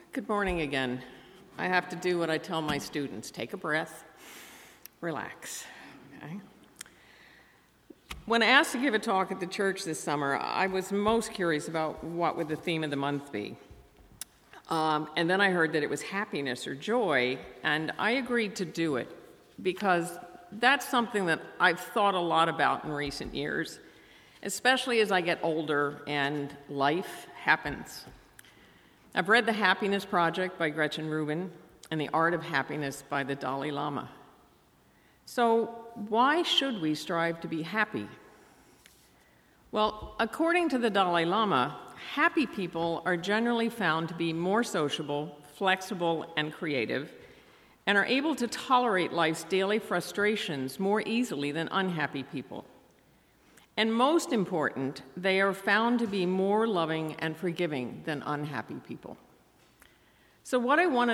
Good morning again. I have to do what I tell my students. Take a breath, relax. Okay? When asked to give a talk at the church this summer, I was most curious about what would the theme of the month be. And then I heard that it was happiness or joy, and I agreed to do it because that's something that I've thought a lot about in recent years, especially as I get older and life happens. I've read The Happiness Project by Gretchen Rubin and The Art of Happiness by the Dalai Lama. So why should we strive to be happy? Well, according to the Dalai Lama, happy people are generally found to be more sociable, flexible, and creative, and are able to tolerate life's daily frustrations more easily than unhappy people. And most important, they are found to be more loving and forgiving than unhappy people. So what I want to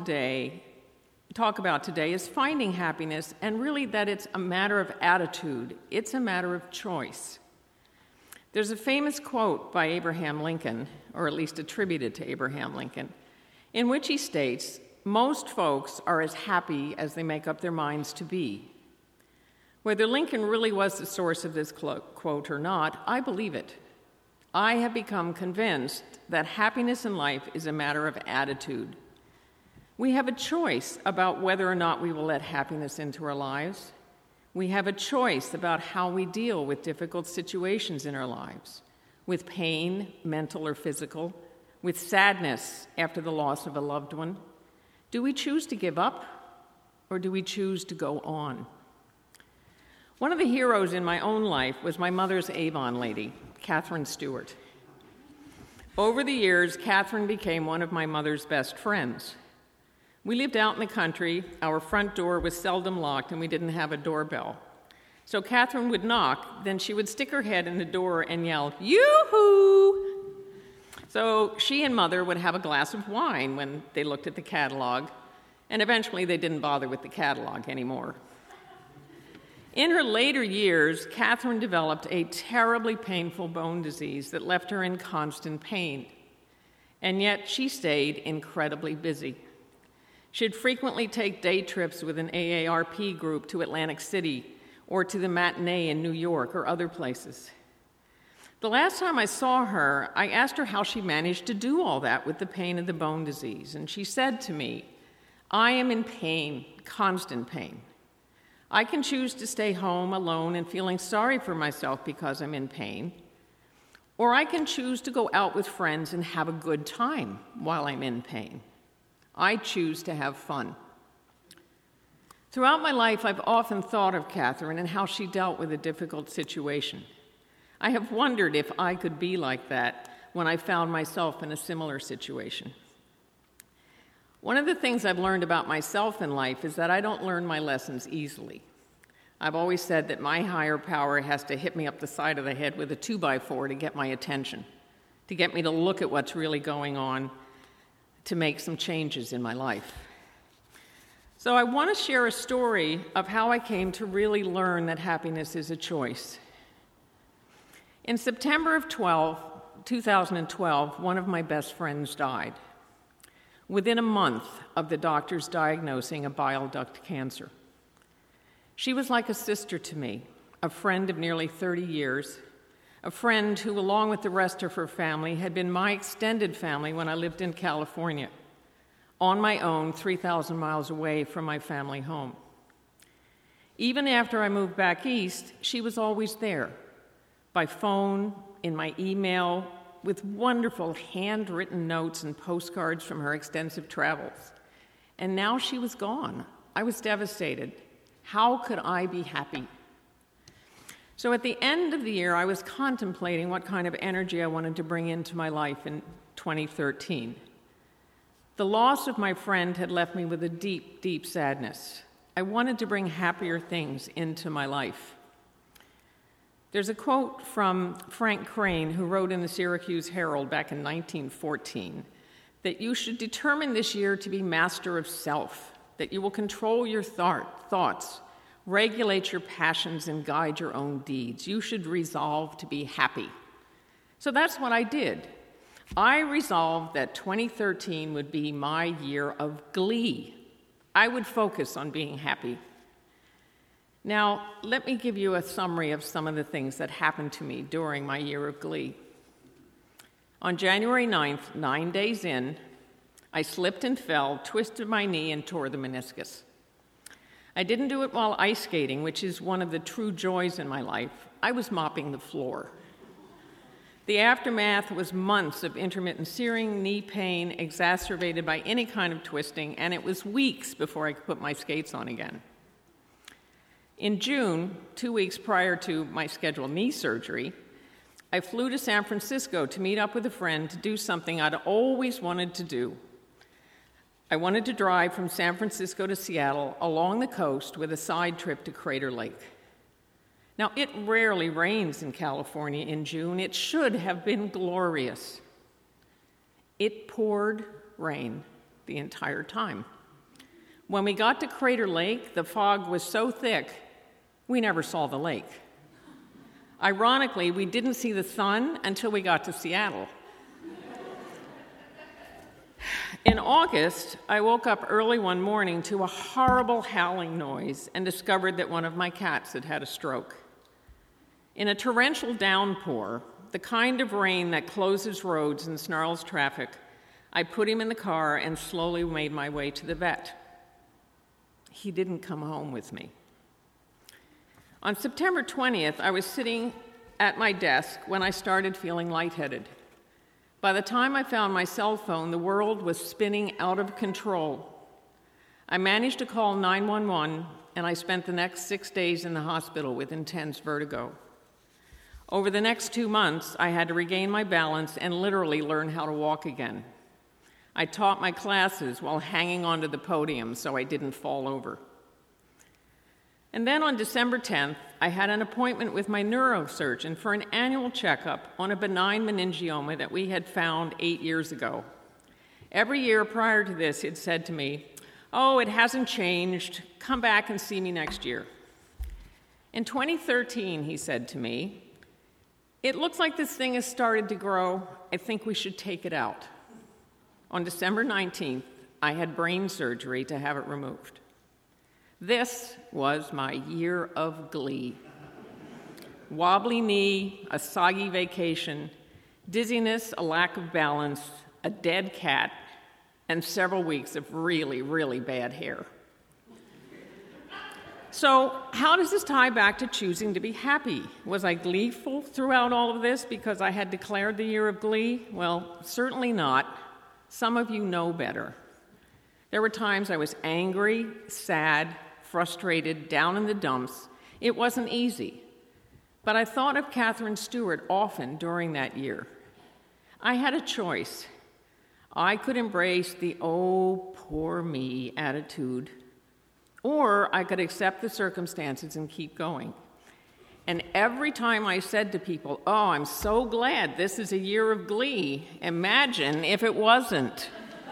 talk about today is finding happiness, and really that it's a matter of attitude. It's a matter of choice. There's a famous quote by Abraham Lincoln, or at least attributed to Abraham Lincoln, in which he states, "Most folks are as happy as they make up their minds to be." Whether Lincoln really was the source of this quote or not, I believe it. I have become convinced that happiness in life is a matter of attitude. We have a choice about whether or not we will let happiness into our lives. We have a choice about how we deal with difficult situations in our lives, with pain, mental or physical, with sadness after the loss of a loved one. Do we choose to give up, or do we choose to go on? One of the heroes in my own life was my mother's Avon lady, Catherine Stewart. Over the years, Catherine became one of my mother's best friends. We lived out in the country, our front door was seldom locked, and we didn't have a doorbell. So Catherine would knock, then she would stick her head in the door and yell, "Yoo-hoo!" So she and Mother would have a glass of wine when they looked at the catalog, and eventually they didn't bother with the catalog anymore. In her later years, Catherine developed a terribly painful bone disease that left her in constant pain, and yet she stayed incredibly busy. She'd frequently take day trips with an AARP group to Atlantic City or to the matinee in New York or other places. The last time I saw her, I asked her how she managed to do all that with the pain of the bone disease, and she said to me, "I am in pain, constant pain. I can choose to stay home alone and feeling sorry for myself because I'm in pain, or I can choose to go out with friends and have a good time while I'm in pain. I choose to have fun." Throughout my life, I've often thought of Catherine and how she dealt with a difficult situation. I have wondered if I could be like that when I found myself in a similar situation. One of the things I've learned about myself in life is that I don't learn my lessons easily. I've always said that my higher power has to hit me up the side of the head with a 2x4 to get my attention, to get me to look at what's really going on, to make some changes in my life. So I want to share a story of how I came to really learn that happiness is a choice. In September of 2012, one of my best friends died, within a month of the doctors diagnosing a bile duct cancer. She was like a sister to me, a friend of nearly 30 years, a friend who, along with the rest of her family, had been my extended family when I lived in California, on my own, 3,000 miles away from my family home. Even after I moved back east, she was always there, by phone, in my email, with wonderful handwritten notes and postcards from her extensive travels. And now she was gone. I was devastated. How could I be happy? So at the end of the year, I was contemplating what kind of energy I wanted to bring into my life in 2013. The loss of my friend had left me with a deep, deep sadness. I wanted to bring happier things into my life. There's a quote from Frank Crane, who wrote in the Syracuse Herald back in 1914, that you should determine this year to be master of self, that you will control your thoughts, regulate your passions, and guide your own deeds. You should resolve to be happy. So that's what I did. I resolved that 2013 would be my year of glee. I would focus on being happy. Now, let me give you a summary of some of the things that happened to me during my year of glee. On January 9th, 9 days in, I slipped and fell, twisted my knee, and tore the meniscus. I didn't do it while ice skating, which is one of the true joys in my life. I was mopping the floor. The aftermath was months of intermittent searing, knee pain, exacerbated by any kind of twisting, and it was weeks before I could put my skates on again. In June, 2 weeks prior to my scheduled knee surgery, I flew to San Francisco to meet up with a friend to do something I'd always wanted to do. I wanted to drive from San Francisco to Seattle along the coast with a side trip to Crater Lake. Now, it rarely rains in California in June. It should have been glorious. It poured rain the entire time. When we got to Crater Lake, the fog was so thick, we never saw the lake. Ironically, we didn't see the sun until we got to Seattle. In August, I woke up early one morning to a horrible howling noise and discovered that one of my cats had had a stroke. In a torrential downpour, the kind of rain that closes roads and snarls traffic, I put him in the car and slowly made my way to the vet. He didn't come home with me. On September 20th, I was sitting at my desk when I started feeling lightheaded. By the time I found my cell phone, the world was spinning out of control. I managed to call 911, and I spent the next 6 days in the hospital with intense vertigo. Over the next 2 months, I had to regain my balance and literally learn how to walk again. I taught my classes while hanging onto the podium so I didn't fall over. And then on December 10th, I had an appointment with my neurosurgeon for an annual checkup on a benign meningioma that we had found 8 years ago. Every year prior to this, he'd said to me, "Oh, it hasn't changed. Come back and see me next year." In 2013, he said to me, "It looks like this thing has started to grow. I think we should take it out." On December 19th, I had brain surgery to have it removed. This was my year of glee. Wobbly knee, a soggy vacation, dizziness, a lack of balance, a dead cat, and several weeks of really, really bad hair. So, how does this tie back to choosing to be happy? Was I gleeful throughout all of this because I had declared the year of glee? Well, certainly not. Some of you know better. There were times I was angry, sad, frustrated, down in the dumps. It wasn't easy. But I thought of Catherine Stewart often during that year. I had a choice. I could embrace the "oh, poor me" attitude, or I could accept the circumstances and keep going. And every time I said to people, "Oh, I'm so glad this is a year of glee. Imagine if it wasn't."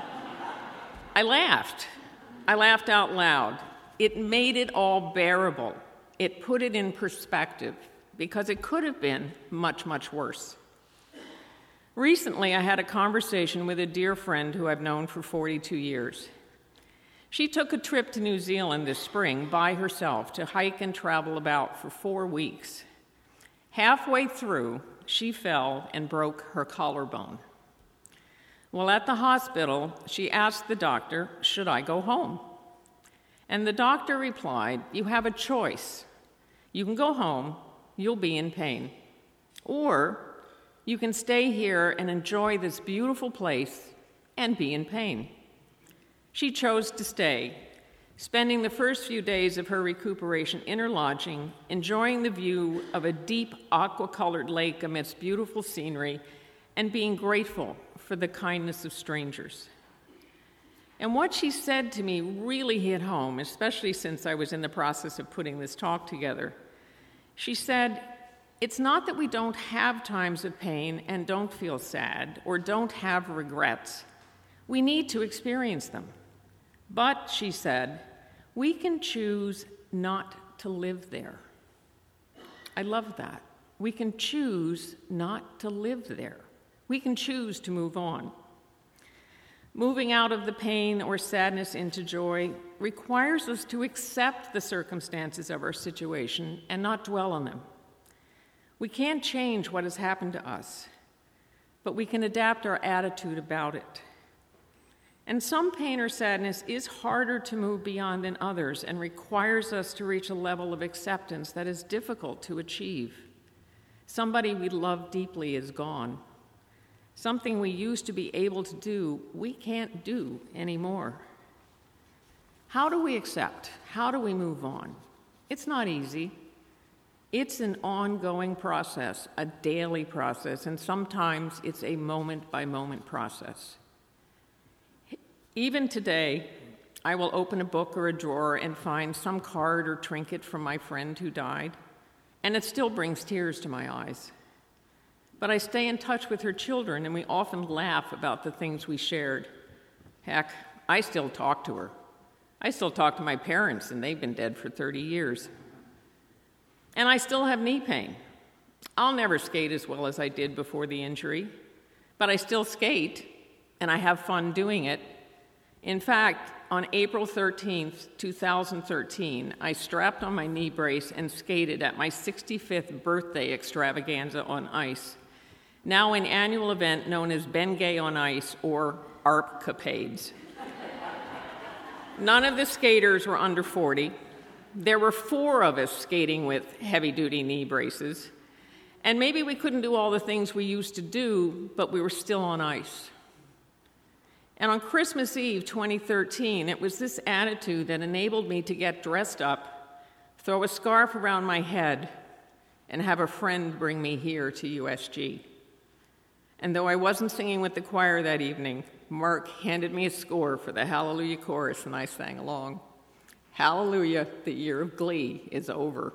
I laughed. I laughed out loud. It made it all bearable. It put it in perspective, because it could have been much, much worse. Recently, I had a conversation with a dear friend who I've known for 42 years. She took a trip to New Zealand this spring by herself to hike and travel about for 4 weeks. Halfway through, she fell and broke her collarbone. While at the hospital, she asked the doctor, "Should I go home?" And the doctor replied, "You have a choice. You can go home, you'll be in pain. Or you can stay here and enjoy this beautiful place and be in pain." She chose to stay, spending the first few days of her recuperation in her lodging, enjoying the view of a deep aqua-colored lake amidst beautiful scenery, and being grateful for the kindness of strangers. And what she said to me really hit home, especially since I was in the process of putting this talk together. She said, "It's not that we don't have times of pain and don't feel sad or don't have regrets. We need to experience them. But," she said, "we can choose not to live there." I love that. We can choose not to live there. We can choose to move on. Moving out of the pain or sadness into joy requires us to accept the circumstances of our situation and not dwell on them. We can't change what has happened to us, but we can adapt our attitude about it. And some pain or sadness is harder to move beyond than others and requires us to reach a level of acceptance that is difficult to achieve. Somebody we love deeply is gone. Something we used to be able to do, we can't do anymore. How do we accept? How do we move on? It's not easy. It's an ongoing process, a daily process, and sometimes it's a moment-by-moment process. Even today, I will open a book or a drawer and find some card or trinket from my friend who died, and it still brings tears to my eyes. But I stay in touch with her children, and we often laugh about the things we shared. Heck, I still talk to her. I still talk to my parents, and they've been dead for 30 years. And I still have knee pain. I'll never skate as well as I did before the injury, but I still skate, and I have fun doing it. In fact, on April 13th, 2013, I strapped on my knee brace and skated at my 65th birthday extravaganza on ice, now an annual event known as Bengay on Ice, or ARP-capades. None of the skaters were under 40. There were 4 of us skating with heavy-duty knee braces, and maybe we couldn't do all the things we used to do, but we were still on ice. And on Christmas Eve 2013, it was this attitude that enabled me to get dressed up, throw a scarf around my head, and have a friend bring me here to USG. And though I wasn't singing with the choir that evening, Mark handed me a score for the Hallelujah chorus, and I sang along. Hallelujah, the year of glee is over.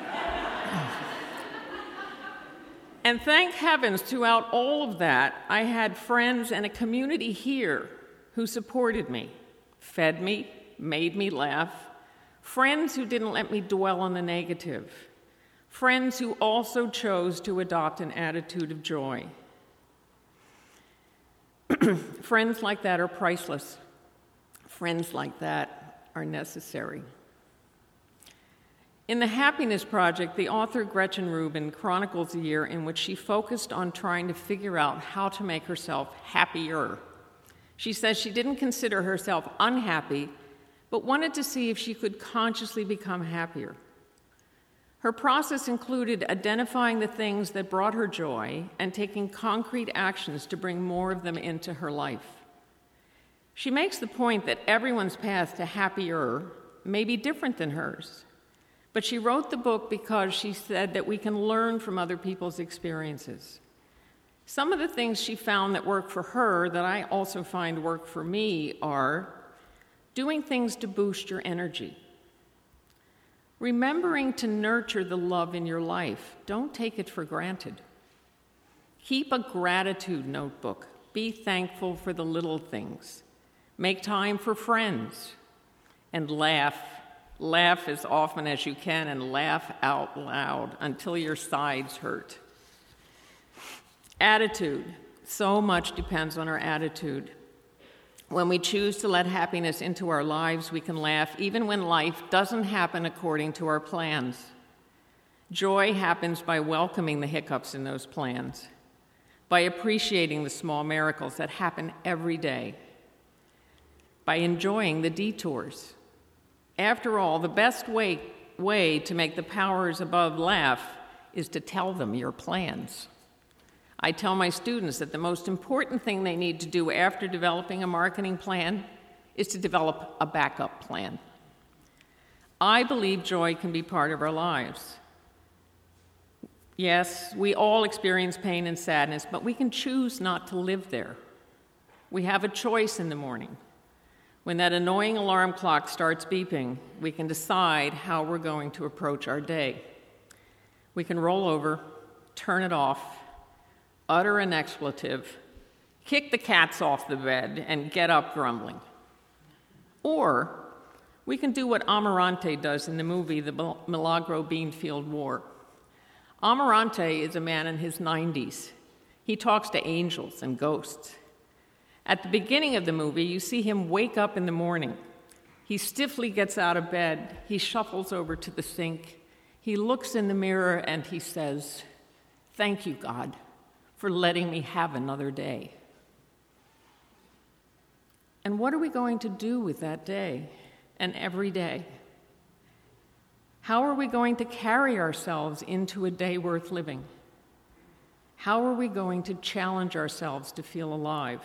And thank heavens, throughout all of that, I had friends and a community here who supported me, fed me, made me laugh, friends who didn't let me dwell on the negative, friends who also chose to adopt an attitude of joy. Friends like that are priceless. Friends like that are necessary. In The Happiness Project, the author Gretchen Rubin chronicles a year in which she focused on trying to figure out how to make herself happier. She says she didn't consider herself unhappy, but wanted to see if she could consciously become happier. Her process included identifying the things that brought her joy and taking concrete actions to bring more of them into her life. She makes the point that everyone's path to happier may be different than hers, but she wrote the book because she said that we can learn from other people's experiences. Some of the things she found that work for her that I also find work for me are doing things to boost your energy, remembering to nurture the love in your life. Don't take it for granted. Keep a gratitude notebook. Be thankful for the little things. Make time for friends. And laugh. Laugh as often as you can and laugh out loud until your sides hurt. Attitude. So much depends on our attitude. When we choose to let happiness into our lives, we can laugh even when life doesn't happen according to our plans. Joy happens by welcoming the hiccups in those plans, by appreciating the small miracles that happen every day, by enjoying the detours. After all, the best way to make the powers above laugh is to tell them your plans. I tell my students that the most important thing they need to do after developing a marketing plan is to develop a backup plan. I believe joy can be part of our lives. Yes, we all experience pain and sadness, but we can choose not to live there. We have a choice in the morning. When that annoying alarm clock starts beeping, we can decide how we're going to approach our day. We can roll over, turn it off, utter an expletive, kick the cats off the bed, and get up grumbling. Or we can do what Amarante does in the movie The Milagro Beanfield War. Amarante is a man in his 90s. He talks to angels and ghosts. At the beginning of the movie, you see him wake up in the morning. He stiffly gets out of bed. He shuffles over to the sink. He looks in the mirror and he says, "Thank you, God, for letting me have another day." And what are we going to do with that day and every day? How are we going to carry ourselves into a day worth living? How are we going to challenge ourselves to feel alive?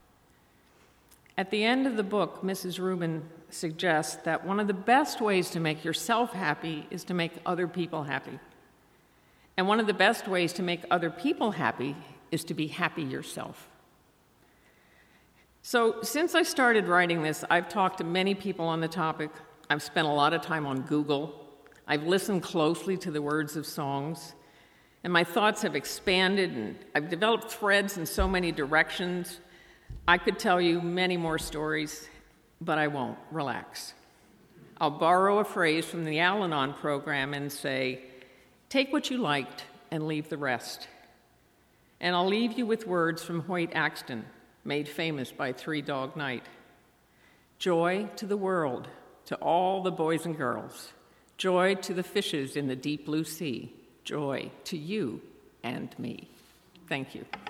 At the end of the book, Mrs. Rubin suggests that one of the best ways to make yourself happy is to make other people happy. And one of the best ways to make other people happy is to be happy yourself. So since I started writing this, I've talked to many people on the topic. I've spent a lot of time on Google. I've listened closely to the words of songs. And my thoughts have expanded, and I've developed threads in so many directions. I could tell you many more stories, but I won't. Relax. I'll borrow a phrase from the Al-Anon program and say, take what you liked and leave the rest. And I'll leave you with words from Hoyt Axton, made famous by Three Dog Night. Joy to the world, to all the boys and girls. Joy to the fishes in the deep blue sea. Joy to you and me. Thank you.